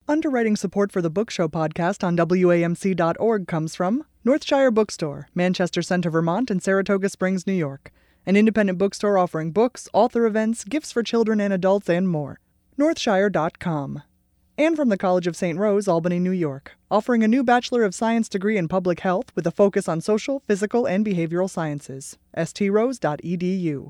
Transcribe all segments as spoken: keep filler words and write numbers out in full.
Underwriting support for the Book Show podcast on W A M C dot org comes from Northshire Bookstore, Manchester Center, Vermont, and Saratoga Springs, New York. An independent bookstore offering books, author events, gifts for children and adults, and more. Northshire dot com. And from the College of Saint Rose, Albany, New York, offering a new Bachelor of Science degree in Public Health with a focus on social, physical, and behavioral sciences. S T rose dot E D U.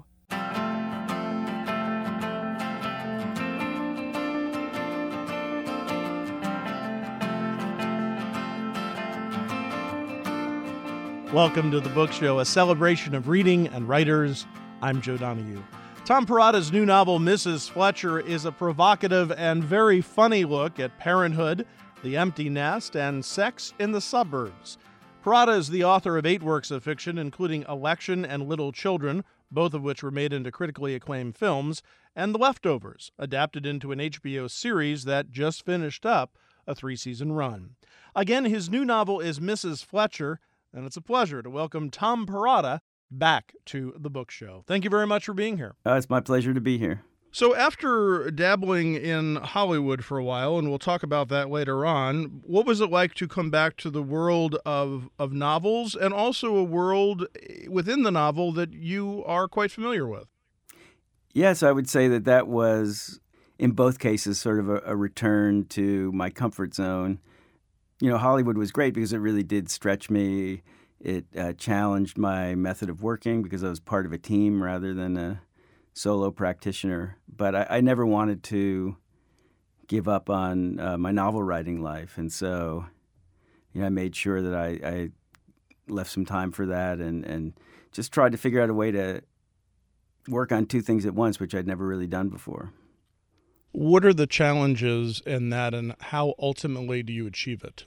Welcome to The Book Show, a celebration of reading and writers. I'm Joe Donahue. Tom Perrotta's new novel, Missus Fletcher, is a provocative and very funny look at parenthood, the empty nest, and sex in the suburbs. Perrotta is the author of eight works of fiction, including Election and Little Children, both of which were made into critically acclaimed films, and The Leftovers, adapted into an H B O series that just finished up a three-season run. Again, his new novel is Missus Fletcher, and it's a pleasure to welcome Tom Perrotta back to The Book Show. Thank you very much for being here. Uh, it's my pleasure to be here. So after dabbling in Hollywood for a while, and we'll talk about that later on, what was it like to come back to the world of, of novels and also a world within the novel that you are quite familiar with? Yes, I would say that that was, in both cases, sort of a, a return to my comfort zone. You know, Hollywood was great because it really did stretch me. It uh, challenged my method of working because I was part of a team rather than a solo practitioner. But I, I never wanted to give up on uh, my novel writing life. And so, you know, I made sure that I, I left some time for that and, and just tried to figure out a way to work on two things at once, which I'd never really done before. What are the challenges in that, and how ultimately do you achieve it?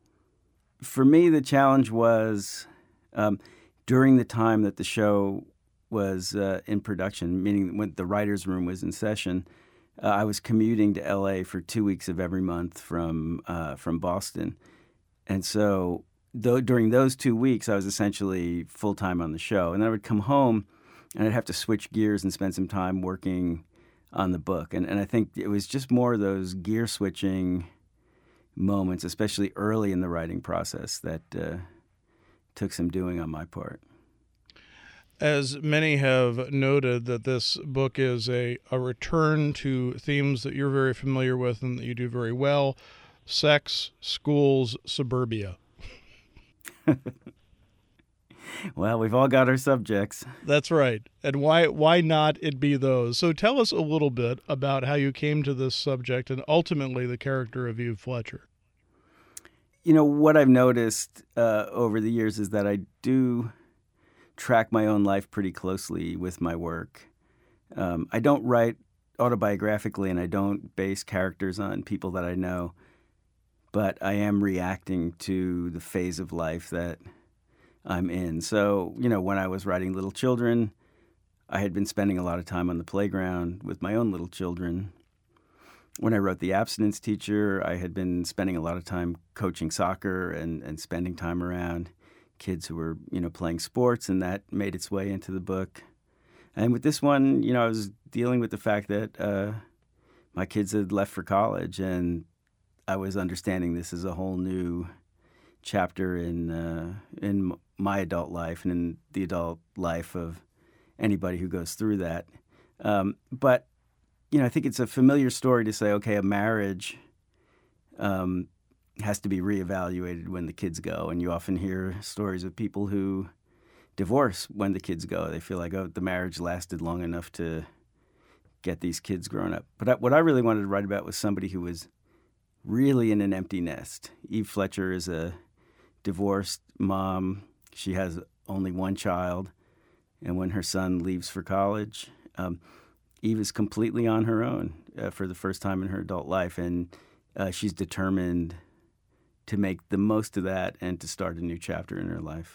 For me, the challenge was um, during the time that the show was uh, in production, meaning when the writer's room was in session, uh, I was commuting to L A for two weeks of every month from uh, from Boston. And so though, during those two weeks, I was essentially full-time on the show. And then I would come home, and I'd have to switch gears and spend some time working on the book. And and I think it was just more of those gear switching moments, especially early in the writing process, that uh, took some doing on my part. As many have noted, that this book is a, a return to themes that you're very familiar with and that you do very well: sex, schools, suburbia. Well, we've all got our subjects. That's right. And why why not it be those? So tell us a little bit about how you came to this subject and ultimately the character of Eve Fletcher. You know, what I've noticed uh, over the years is that I do track my own life pretty closely with my work. Um, I don't write autobiographically, and I don't base characters on people that I know, but I am reacting to the phase of life that I'm in. So, you know, when I was writing Little Children, I had been spending a lot of time on the playground with my own little children. When I wrote The Abstinence Teacher, I had been spending a lot of time coaching soccer and, and spending time around kids who were, you know, playing sports, and that made its way into the book. And with this one, you know, I was dealing with the fact that uh, my kids had left for college, and I was understanding this as a whole new chapter in uh, in my adult life and in the adult life of anybody who goes through that. Um, but, you know, I think it's a familiar story to say, okay, a marriage um, has to be reevaluated when the kids go. And you often hear stories of people who divorce when the kids go. They feel like, oh, the marriage lasted long enough to get these kids grown up. But I, what I really wanted to write about was somebody who was really in an empty nest. Eve Fletcher is a divorced mom. She has only one child, and when her son leaves for college, um, Eve is completely on her own uh, for the first time in her adult life, and uh, she's determined to make the most of that and to start a new chapter in her life.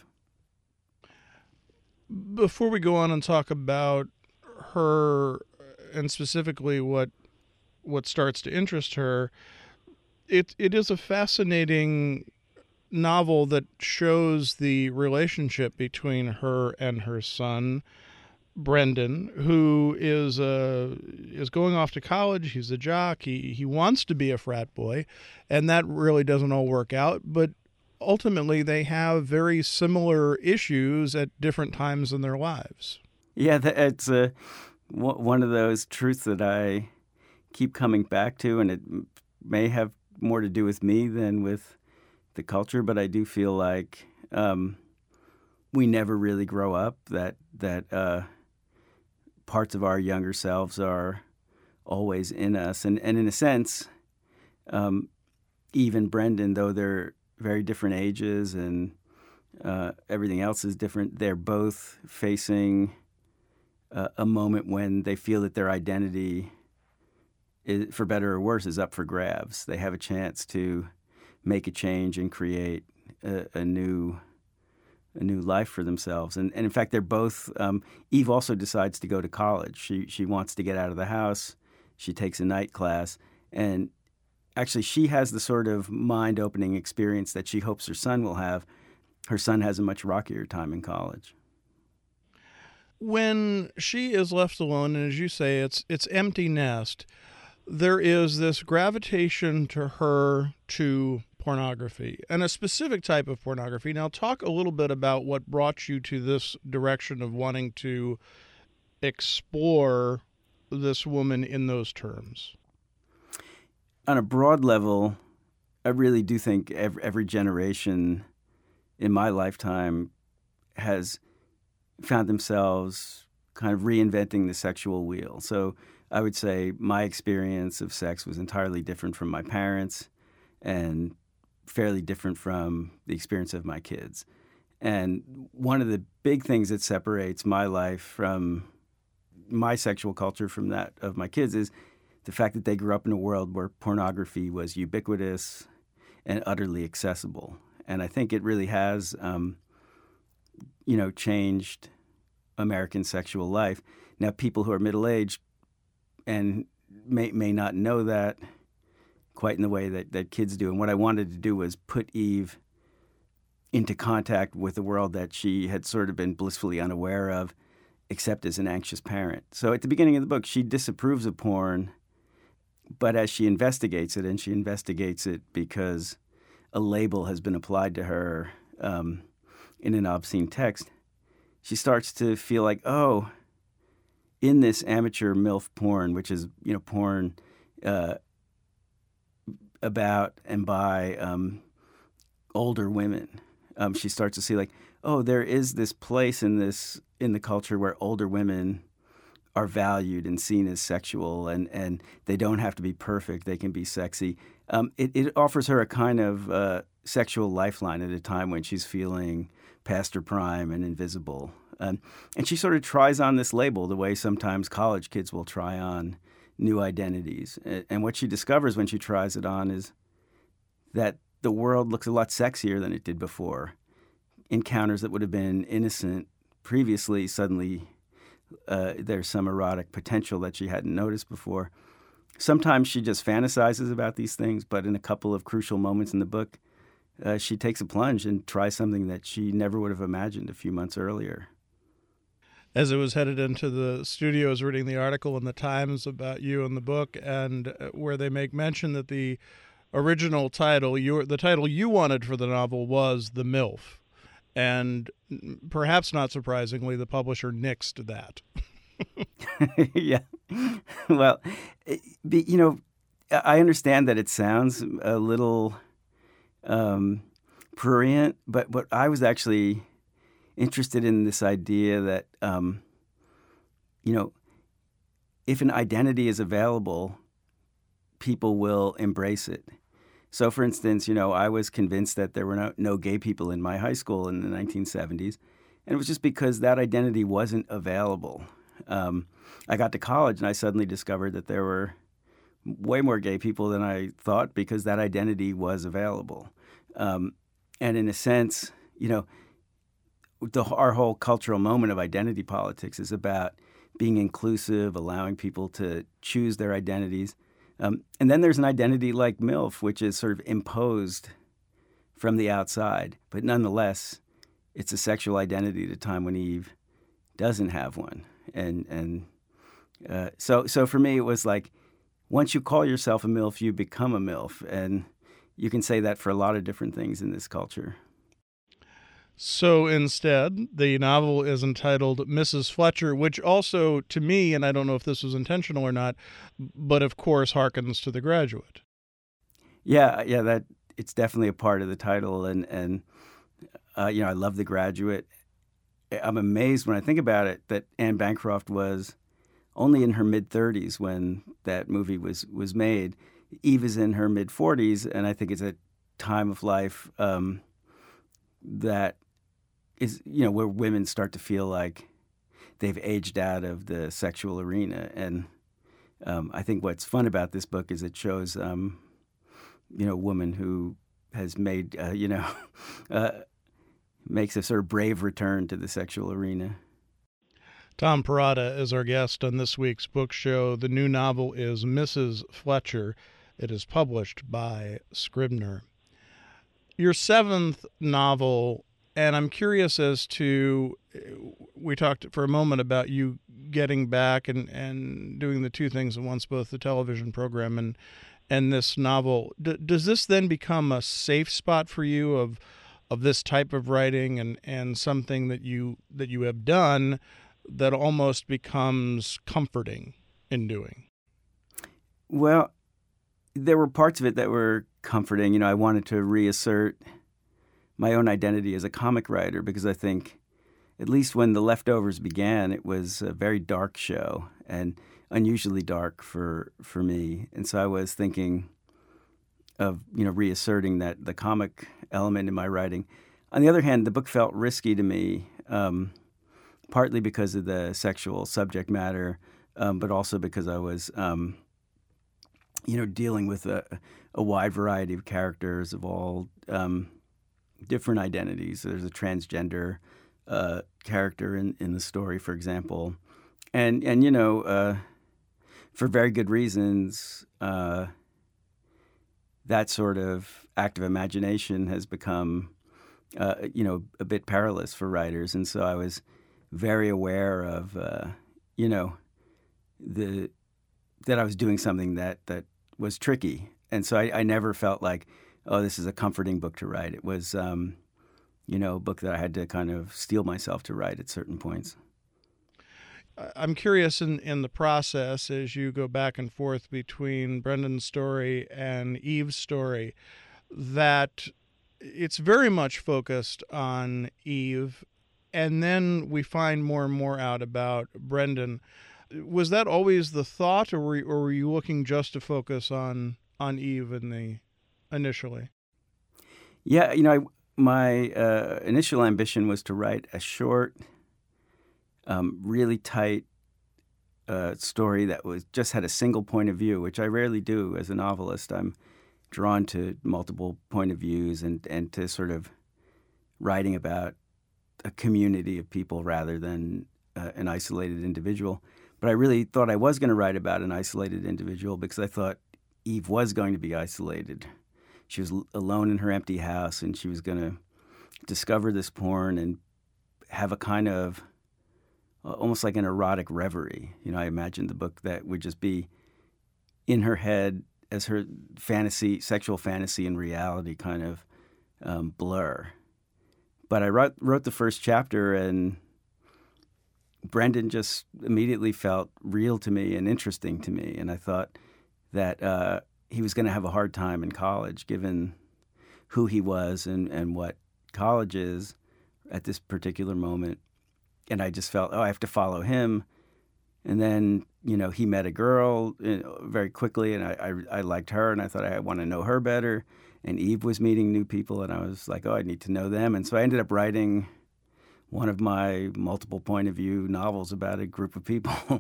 Before we go on and talk about her and specifically what what starts to interest her, it it is a fascinating novel that shows the relationship between her and her son. Brendan, who is uh, is going off to college. He's a jock. He he wants to be a frat boy, and that really doesn't all work out. But ultimately, they have very similar issues at different times in their lives. Yeah, that, it's uh, w- one of those truths that I keep coming back to, and it may have more to do with me than with the culture, but I do feel like um, we never really grow up, that that uh, parts of our younger selves are always in us. And, and in a sense, um, even Brendan, though they're very different ages and uh, everything else is different, they're both facing uh, a moment when they feel that their identity, is, for better or worse, is up for grabs. They have a chance to make a change and create a, a new a new life for themselves. And, and in fact, they're both, um, Eve also decides to go to college. She she wants to get out of the house. She takes a night class. And actually, she has the sort of mind-opening experience that she hopes her son will have. Her son has a much rockier time in college. When she is left alone, and as you say, it's it's empty nest, there is this gravitation to her to pornography, and a specific type of pornography. Now, talk a little bit about what brought you to this direction of wanting to explore this woman in those terms. On a broad level, I really do think every, every generation in my lifetime has found themselves kind of reinventing the sexual wheel. So I would say my experience of sex was entirely different from my parents and fairly different from the experience of my kids. And one of the big things that separates my life from my sexual culture from that of my kids is the fact that they grew up in a world where pornography was ubiquitous and utterly accessible. And I think it really has, um, you know, changed American sexual life. Now, people who are middle-aged and may may not know that quite in the way that, that kids do. And what I wanted to do was put Eve into contact with a world that she had sort of been blissfully unaware of, except as an anxious parent. So at the beginning of the book, she disapproves of porn, but as she investigates it, and she investigates it because a label has been applied to her um, in an obscene text, she starts to feel like, oh, in this amateur MILF porn, which is, you know, porn uh, about and by um, older women, um, she starts to see like, oh, there is this place in this in the culture where older women are valued and seen as sexual, and, and they don't have to be perfect; they can be sexy. Um, it, it offers her a kind of uh, sexual lifeline at a time when she's feeling past her prime and invisible. Um, and she sort of tries on this label the way sometimes college kids will try on new identities. And what she discovers when she tries it on is that the world looks a lot sexier than it did before. Encounters that would have been innocent previously, suddenly uh, there's some erotic potential that she hadn't noticed before. Sometimes she just fantasizes about these things, but in a couple of crucial moments in the book, uh, she takes a plunge and tries something that she never would have imagined a few months earlier. As I was headed into the studio, I was reading the article in the Times about you and the book, and where they make mention that the original title, your, the title you wanted for the novel was The MILF. And perhaps not surprisingly, the publisher nixed that. Yeah. Well, you know, I understand that it sounds a little um, prurient, but what I was actually interested in this idea that, um, you know, if an identity is available, people will embrace it. So, for instance, you know, I was convinced that there were no, no gay people in my high school in the nineteen seventies, and it was just because that identity wasn't available. Um, I got to college and I suddenly discovered that there were way more gay people than I thought because that identity was available. Um, and in a sense, you know, The, our whole cultural moment of identity politics is about being inclusive, allowing people to choose their identities. Um, and then there's an identity like MILF, which is sort of imposed from the outside. But nonetheless, it's a sexual identity at a time when Eve doesn't have one. and and uh, so so for me it was like, once you call yourself a MILF, you become a MILF, and you can say that for a lot of different things in this culture. So instead, the novel is entitled Missus Fletcher, which also, to me, and I don't know if this was intentional or not, but of course harkens to The Graduate. Yeah, yeah, that it's definitely a part of the title, and and uh, you know, I love The Graduate. I'm amazed when I think about it that Anne Bancroft was only in her mid thirties when that movie was was made. Eve is in her mid forties, and I think it's a time of life um, that is, you know, where women start to feel like they've aged out of the sexual arena. And um, I think what's fun about this book is it shows, um, you know, a woman who has made, uh, you know, uh, makes a sort of brave return to the sexual arena. Tom Perrotta is our guest on this week's book show. The new novel is Missus Fletcher. It is published by Scribner. Your seventh novel, and I'm curious as to, we talked for a moment about you getting back and, and doing the two things at once, both the television program and and this novel. D- does this then become a safe spot for you of of this type of writing and, and something that you that you have done that almost becomes comforting in doing? Well, there were parts of it that were comforting. You know, I wanted to reassert my own identity as a comic writer because I think, at least when The Leftovers began, it was a very dark show and unusually dark for for me. And so I was thinking of, you know, reasserting that the comic element in my writing. On the other hand, the book felt risky to me, um, partly because of the sexual subject matter, um, but also because I was, um, you know, dealing with a, a wide variety of characters of all um, different identities. There's a transgender uh, character in, in the story, for example. And, and you know, uh, for very good reasons, uh, that sort of act of imagination has become, uh, you know, a bit perilous for writers. And so I was very aware of, uh, you know, the that I was doing something that, that was tricky. And so I, I never felt like, oh, this is a comforting book to write. It was, um, you know, a book that I had to kind of steel myself to write at certain points. I'm curious in, in the process as you go back and forth between Brendan's story and Eve's story, that it's very much focused on Eve, and then we find more and more out about Brendan. Was that always the thought, or were, or were you looking just to focus on, on Eve in the initially? Yeah, you know, I, my uh, initial ambition was to write a short, um, really tight uh, story that was just had a single point of view, which I rarely do as a novelist. I'm drawn to multiple point of views and, and to sort of writing about a community of people rather than uh, an isolated individual. But I really thought I was going to write about an isolated individual because I thought Eve was going to be isolated. She was l- alone in her empty house, and she was going to discover this porn and have a kind of uh, almost like an erotic reverie. You know, I imagined the book that would just be in her head as her fantasy, sexual fantasy and reality kind of um, blur. But I wrote, wrote the first chapter, and Brendan just immediately felt real to me and interesting to me. And I thought that uh, he was going to have a hard time in college, given who he was and, and what college is at this particular moment. And I just felt, oh, I have to follow him. And then, you know, he met a girl you know, very quickly, and I, I, I liked her, and I thought I want to know her better. And Eve was meeting new people, and I was like, oh, I need to know them. And so I ended up writing one of my multiple point of view novels about a group of people.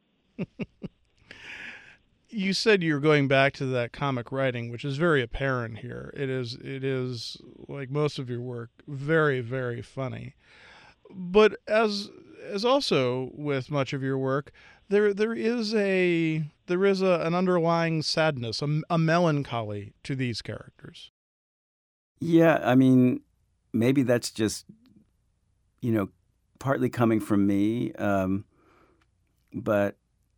You said you're going back to that comic writing, which is very apparent here. It is, it is like most of your work, very, very funny. But as as also with much of your work, there there is a there is a, an underlying sadness, a, a melancholy to these characters. Yeah, I mean, maybe that's just, you know, partly coming from me. Um, but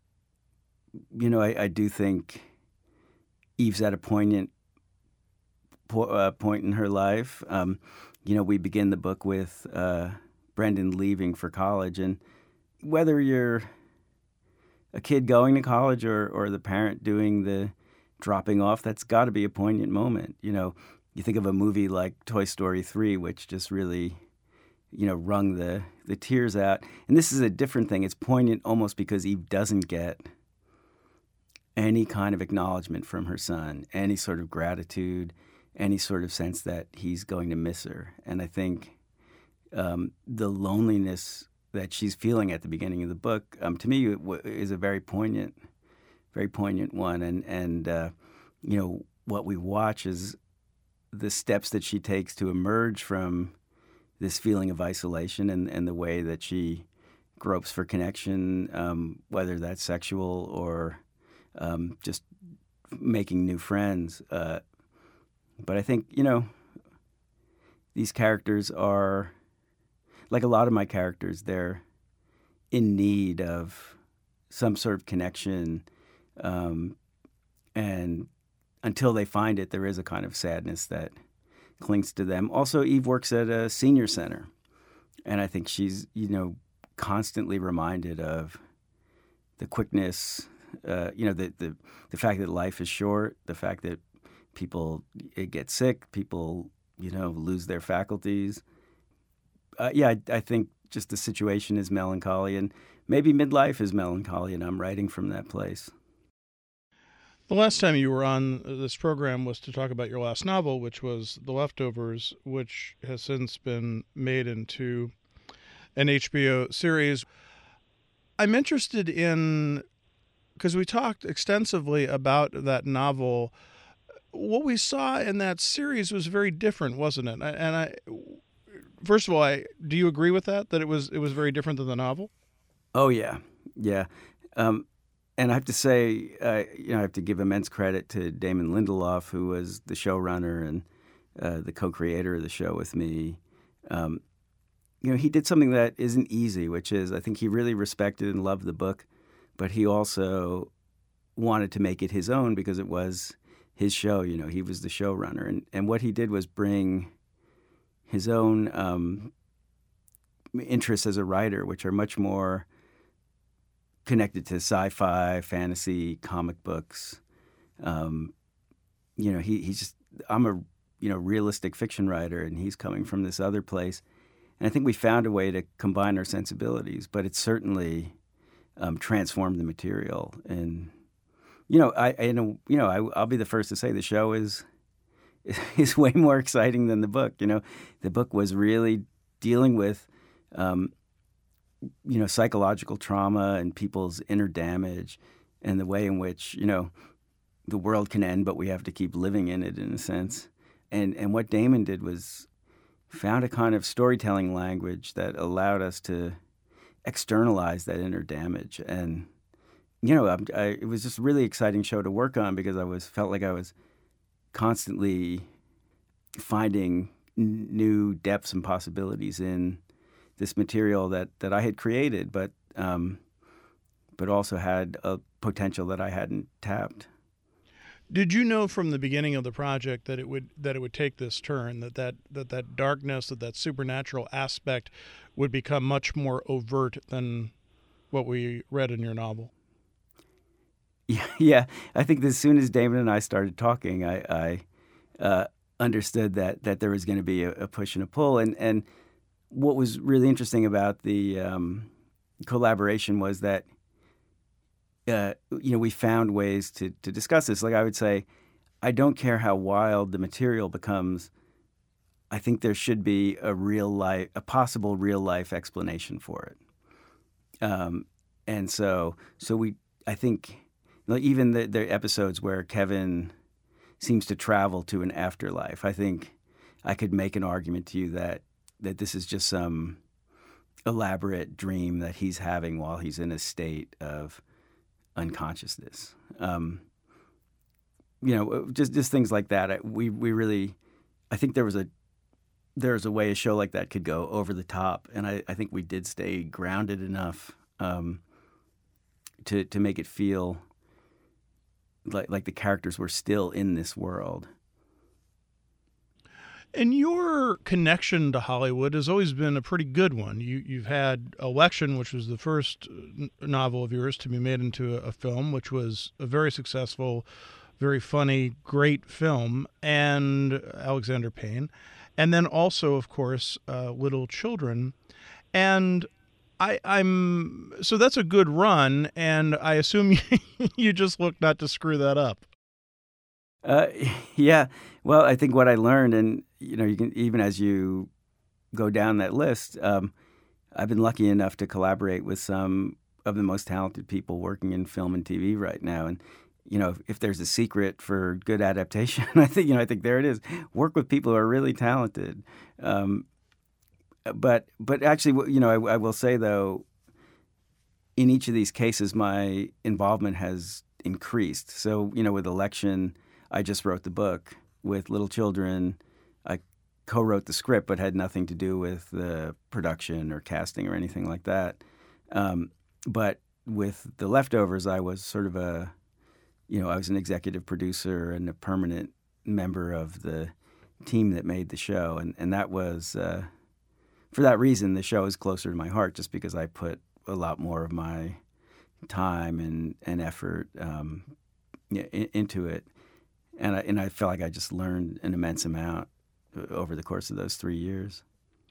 you know, I, I do think Eve's at a poignant po- uh, point in her life. Um, you know, we begin the book with uh, Brendan leaving for college, and whether you're a kid going to college or, or the parent doing the dropping off, that's got to be a poignant moment. You know, you think of a movie like Toy Story three, which just really, you know, wrung the, the tears out. And this is a different thing. It's poignant almost because Eve doesn't get any kind of acknowledgement from her son, any sort of gratitude, any sort of sense that he's going to miss her. And I think um, the loneliness that she's feeling at the beginning of the book, um, to me, is a very poignant, very poignant one. And, and uh, you know, what we watch is the steps that she takes to emerge from this feeling of isolation and, and the way that she gropes for connection, um, whether that's sexual or um, just making new friends. Uh, but I think, you know, these characters are, like a lot of my characters, they're in need of some sort of connection. Um, and until they find it, there is a kind of sadness that clings to them. Also, Eve works at a senior center. And I think she's, you know, constantly reminded of the quickness, uh, you know, the, the, the fact that life is short, the fact that people get sick, people, you know, lose their faculties. Uh, yeah, I, I think just the situation is melancholy, and maybe midlife is melancholy, and I'm writing from that place. The last time you were on this program was to talk about your last novel, which was The Leftovers, which has since been made into an H B O series. I'm interested in, because we talked extensively about that novel, what we saw in that series was very different, wasn't it? And I, first of all, I, do you agree with that, that it was it was very different than the novel? Oh, yeah. Yeah. Um, and I have to say, uh, you know, I have to give immense credit to Damon Lindelof, who was the showrunner and uh, the co-creator of the show with me. Um, you know, he did something that isn't easy, which is I think he really respected and loved the book, but he also wanted to make it his own because it was his show. You know, he was the showrunner. And, and what he did was bring his own um, interests as a writer, which are much more connected to sci-fi, fantasy, comic books. Um, you know, he he's just, I'm a, you know, realistic fiction writer, and he's coming from this other place. And I think we found a way to combine our sensibilities, but it certainly um, transformed the material. And, you know, I, I you know, you know I, I'll be the first to say the show is is way more exciting than the book. You know, the book was really dealing with, um, you know, psychological trauma and people's inner damage and the way in which, you know, the world can end, but we have to keep living in it in a sense. And and what Damon did was found a kind of storytelling language that allowed us to externalize that inner damage. And, you know, I, I, it was just a really exciting show to work on because I was felt like I was constantly finding n- new depths and possibilities in this material that, that I had created, but um, but also had a potential that I hadn't tapped. Did you know from the beginning of the project that it would that it would take this turn, that that, that, that darkness, that that supernatural aspect would become much more overt than what we read in your novel? Yeah, yeah. I think as soon as Damon and I started talking, I, I uh, understood that that there was going to be a, a push and a pull. And, and what was really interesting about the um, collaboration was that uh, you know we found ways to to discuss this. Like I would say, I don't care how wild the material becomes. I think there should be a real life, a possible real life explanation for it. Um, and so, so we, I think. Like even the, the episodes where Kevin seems to travel to an afterlife, I think I could make an argument to you that that this is just some elaborate dream that he's having while he's in a state of unconsciousness. Um, you know, just just things like that. We we really, I think there was a there was a way a show like that could go over the top, and I, I think we did stay grounded enough. Um, to to make it feel like like the characters were still in this world. And your connection to Hollywood has always been a pretty good one. You, you've had Election, which was the first novel of yours to be made into a, a film, which was a very successful, very funny, great film, and Alexander Payne. And then also, of course, uh, Little Children. And I, I'm so that's a good run, and I assume you, you just look not to screw that up. Uh, yeah. Well, I think what I learned, and you know, you can even as you go down that list, um, I've been lucky enough to collaborate with some of the most talented people working in film and T V right now. And you know, if, if there's a secret for good adaptation, I think you know, I think there it is. Work with people who are really talented. Um, but but actually, you know, I, I will say though, in each of these cases, my involvement has increased. So you know, with Election, I just wrote the book. With Little Children, I co-wrote the script, but had nothing to do with the production or casting or anything like that. Um, but with The Leftovers, I was sort of a, you know, I was an executive producer and a permanent member of the team that made the show. And, and that was, uh, for that reason, the show is closer to my heart, just because I put a lot more of my time and, and effort um, in, into it. And I, and I felt like I just learned an immense amount over the course of those three years.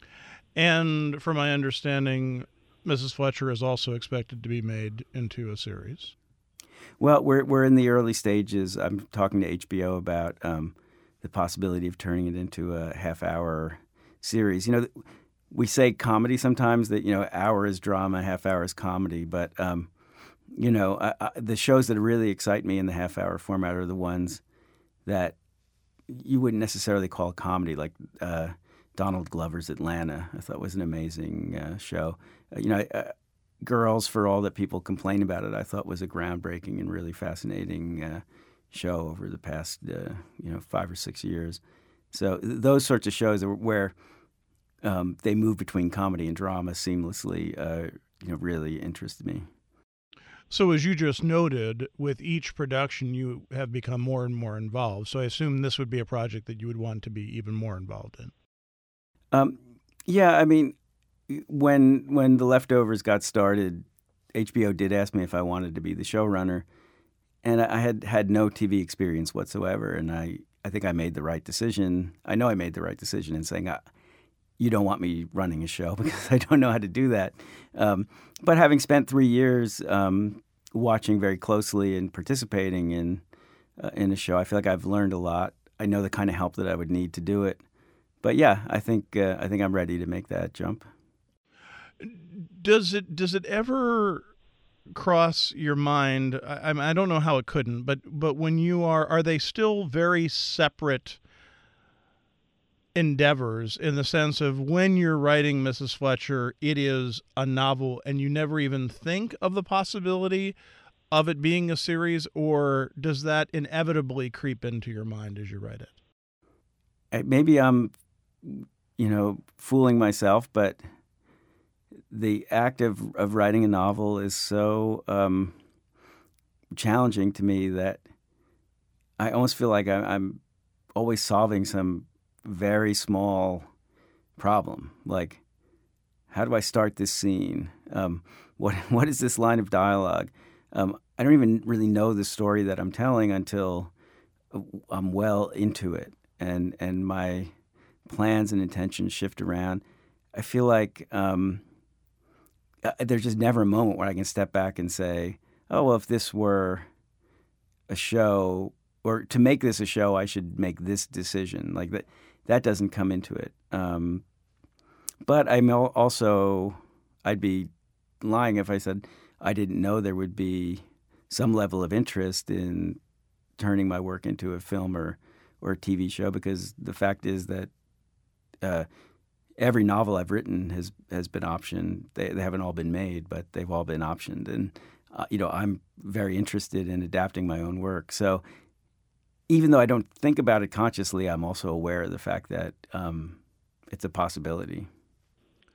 And from my understanding, Missus Fletcher is also expected to be made into a series. Well, we're we're in the early stages. I'm talking to H B O about um, the possibility of turning it into a half-hour series. You know, we say comedy sometimes, that, you know, hour is drama, half hour is comedy. But, um, you know, I, I, the shows that really excite me in the half-hour format are the ones that you wouldn't necessarily call comedy, like uh, Donald Glover's Atlanta. I thought was an amazing uh, show. Uh, you know, uh, Girls, for all that people complain about it, I thought was a groundbreaking and really fascinating uh, show over the past uh, you know five or six years. So th- those sorts of shows are where um, they move between comedy and drama seamlessly, uh, you know, really interested me. So as you just noted, with each production, you have become more and more involved. So I assume this would be a project that you would want to be even more involved in. Um, yeah, I mean, when when The Leftovers got started, H B O did ask me if I wanted to be the showrunner, and I had had no T V experience whatsoever. And I, I think I made the right decision. I know I made the right decision in saying, I, you don't want me running a show because I don't know how to do that. Um, but having spent three years um, watching very closely and participating in uh, in a show, I feel like I've learned a lot. I know the kind of help that I would need to do it. But yeah, I think uh, I think I'm ready to make that jump. Does it does it ever cross your mind? I, I don't know how it couldn't, but but when you are, are they still very separate endeavors, in the sense of when you're writing Missus Fletcher, it is a novel and you never even think of the possibility of it being a series, or does that inevitably creep into your mind as you write it? Maybe I'm, you know, fooling myself, but the act of, of writing a novel is so um, challenging to me that I almost feel like I, I'm always solving some very small problem. Like, how do I start this scene? Um, what what is this line of dialogue? Um, I don't even really know the story that I'm telling until I'm well into it, and and my plans and intentions shift around. I feel like um, there's just never a moment where I can step back and say, "Oh, well, if this were a show, or to make this a show, I should make this decision." Like that. That doesn't come into it. Um, but I'm also, I'd be lying if I said I didn't know there would be some level of interest in turning my work into a film or, or a T V show, because the fact is that uh, every novel I've written has, has been optioned. They, they haven't all been made, but they've all been optioned. And, uh, you know, I'm very interested in adapting my own work. So even though I don't think about it consciously, I'm also aware of the fact that um, it's a possibility.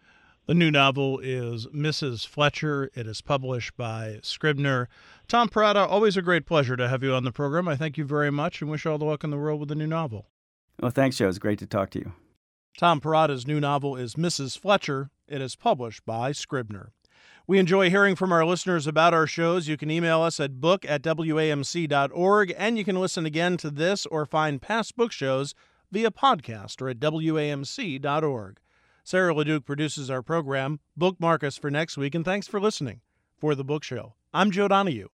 The new novel is Missus Fletcher. It is published by Scribner. Tom Perrotta, always a great pleasure to have you on the program. I thank you very much and wish you all the luck in the world with the new novel. Well, thanks, Joe. It's great to talk to you. Tom Perrotta's new novel is Missus Fletcher. It is published by Scribner. We enjoy hearing from our listeners about our shows. You can email us at book at W A M C dot org, and you can listen again to this or find past book shows via podcast or at W A M C dot org. Sarah LeDuc produces our program. Bookmark us for next week, and thanks for listening. For The Book Show, I'm Joe Donahue.